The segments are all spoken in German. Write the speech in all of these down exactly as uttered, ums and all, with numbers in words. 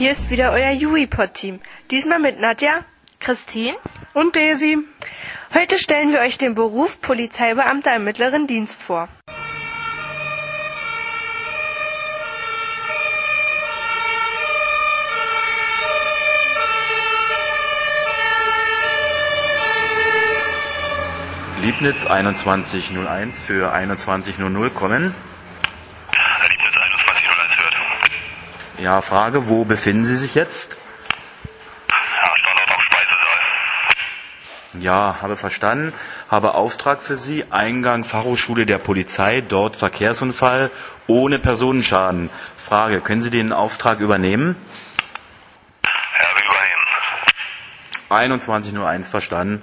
Hier ist wieder euer Juwipod-Team. Diesmal mit Nadja, Christine und Daisy. Heute stellen wir euch den Beruf Polizeibeamter im mittleren Dienst vor. Liebnitz einundzwanzig null eins für einundzwanzig null null kommen. Liebnitz einundzwanzig null eins hört. Ja, Frage, wo befinden Sie sich jetzt? Ja, Standort auf Speisesaal. Ja, habe verstanden. Habe Auftrag für Sie, Eingang Fachhochschule der Polizei, dort Verkehrsunfall ohne Personenschaden. Frage, können Sie den Auftrag übernehmen? Ja, wir übernehmen. einundzwanzig null eins verstanden.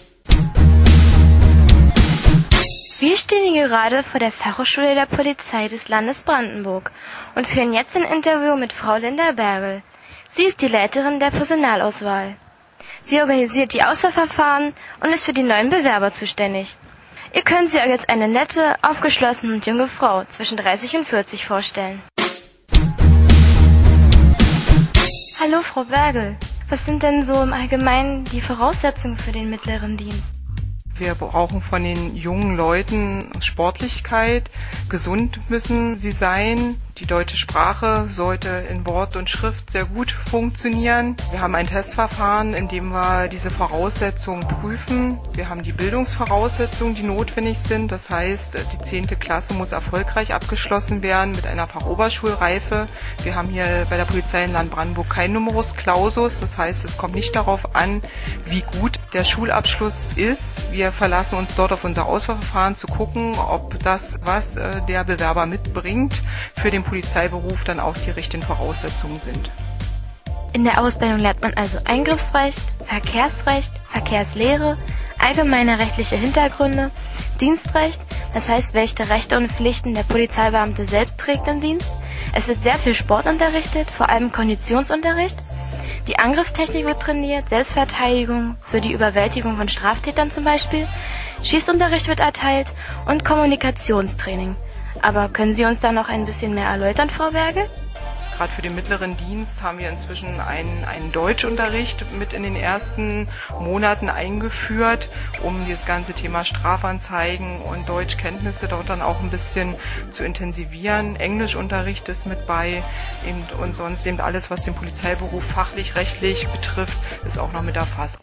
Wir stehen hier gerade vor der Fachhochschule der Polizei des Landes Brandenburg und führen jetzt ein Interview mit Frau Linda Bergel. Sie ist die Leiterin der Personalauswahl. Sie organisiert die Auswahlverfahren und ist für die neuen Bewerber zuständig. Ihr könnt sie euch als eine nette, aufgeschlossene und junge Frau zwischen dreißig und vierzig vorstellen. Hallo Frau Bergel, was sind denn so im Allgemeinen die Voraussetzungen für den mittleren Dienst? Wir brauchen von den jungen Leuten Sportlichkeit, gesund müssen sie sein. Die deutsche Sprache sollte in Wort und Schrift sehr gut funktionieren. Wir haben ein Testverfahren, in dem wir diese Voraussetzungen prüfen. Wir haben die Bildungsvoraussetzungen, die notwendig sind. Das heißt, die zehnte Klasse muss erfolgreich abgeschlossen werden mit einer Fachoberschulreife. Wir haben hier bei der Polizei in Land Brandenburg kein Numerus Clausus. Das heißt, es kommt nicht darauf an, wie gut der Schulabschluss ist. Wir verlassen uns dort auf unser Auswahlverfahren zu gucken, ob das, was äh, der Bewerber mitbringt, für den Polizeiberuf dann auch die richtigen Voraussetzungen sind. In der Ausbildung lernt man also Eingriffsrecht, Verkehrsrecht, Verkehrslehre, allgemeine rechtliche Hintergründe, Dienstrecht, das heißt, welche Rechte und Pflichten der Polizeibeamte selbst trägt im Dienst. Es wird sehr viel Sport unterrichtet, vor allem Konditionsunterricht. Die Angriffstechnik wird trainiert, Selbstverteidigung für die Überwältigung von Straftätern zum Beispiel, Schießunterricht wird erteilt und Kommunikationstraining. Aber können Sie uns da noch ein bisschen mehr erläutern, Frau Bergel? Gerade für den mittleren Dienst haben wir inzwischen einen, einen Deutschunterricht mit in den ersten Monaten eingeführt, um das ganze Thema Strafanzeigen und Deutschkenntnisse dort dann auch ein bisschen zu intensivieren. Englischunterricht ist mit bei eben, und sonst eben alles, was den Polizeiberuf fachlich, rechtlich betrifft, ist auch noch mit erfasst.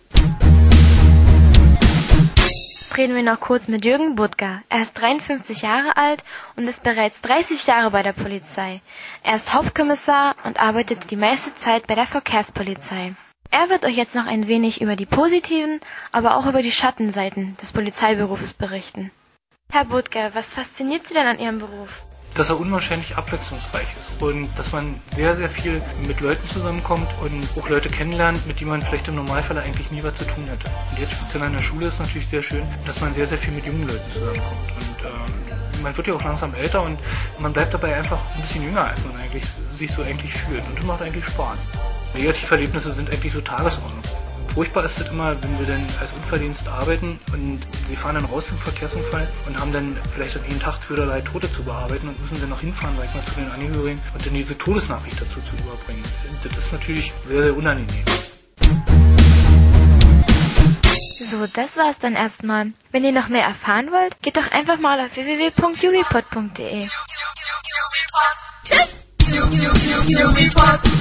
Reden wir noch kurz mit Jürgen Budger. Er ist dreiundfünfzig Jahre alt und ist bereits dreißig Jahre bei der Polizei. Er ist Hauptkommissar und arbeitet die meiste Zeit bei der Verkehrspolizei. Er wird euch jetzt noch ein wenig über die positiven, aber auch über die Schattenseiten des Polizeiberufes berichten. Herr Budger, was fasziniert Sie denn an Ihrem Beruf? Dass er unwahrscheinlich abwechslungsreich ist und dass man sehr, sehr viel mit Leuten zusammenkommt und auch Leute kennenlernt, mit denen man vielleicht im Normalfall eigentlich nie was zu tun hätte. Und jetzt speziell an der Schule ist natürlich sehr schön, dass man sehr, sehr viel mit jungen Leuten zusammenkommt. Und äh, man wird ja auch langsam älter und man bleibt dabei einfach ein bisschen jünger, als man eigentlich sich so eigentlich fühlt. Und das macht eigentlich Spaß. Negativerlebnisse sind eigentlich so Tagesordnung. Furchtbar ist es immer, wenn wir dann als Unfalldienst arbeiten und wir fahren dann raus im Verkehrsunfall und haben dann vielleicht an jeden Tag zwei oder drei Tote zu bearbeiten und müssen dann noch hinfahren, sag ich mal, zu den Angehörigen und dann diese Todesnachricht dazu zu überbringen. Das ist natürlich sehr, sehr unangenehm. So, das war's dann erstmal. Wenn ihr noch mehr erfahren wollt, geht doch einfach mal auf w w w punkt juwipod punkt de. Tschüss!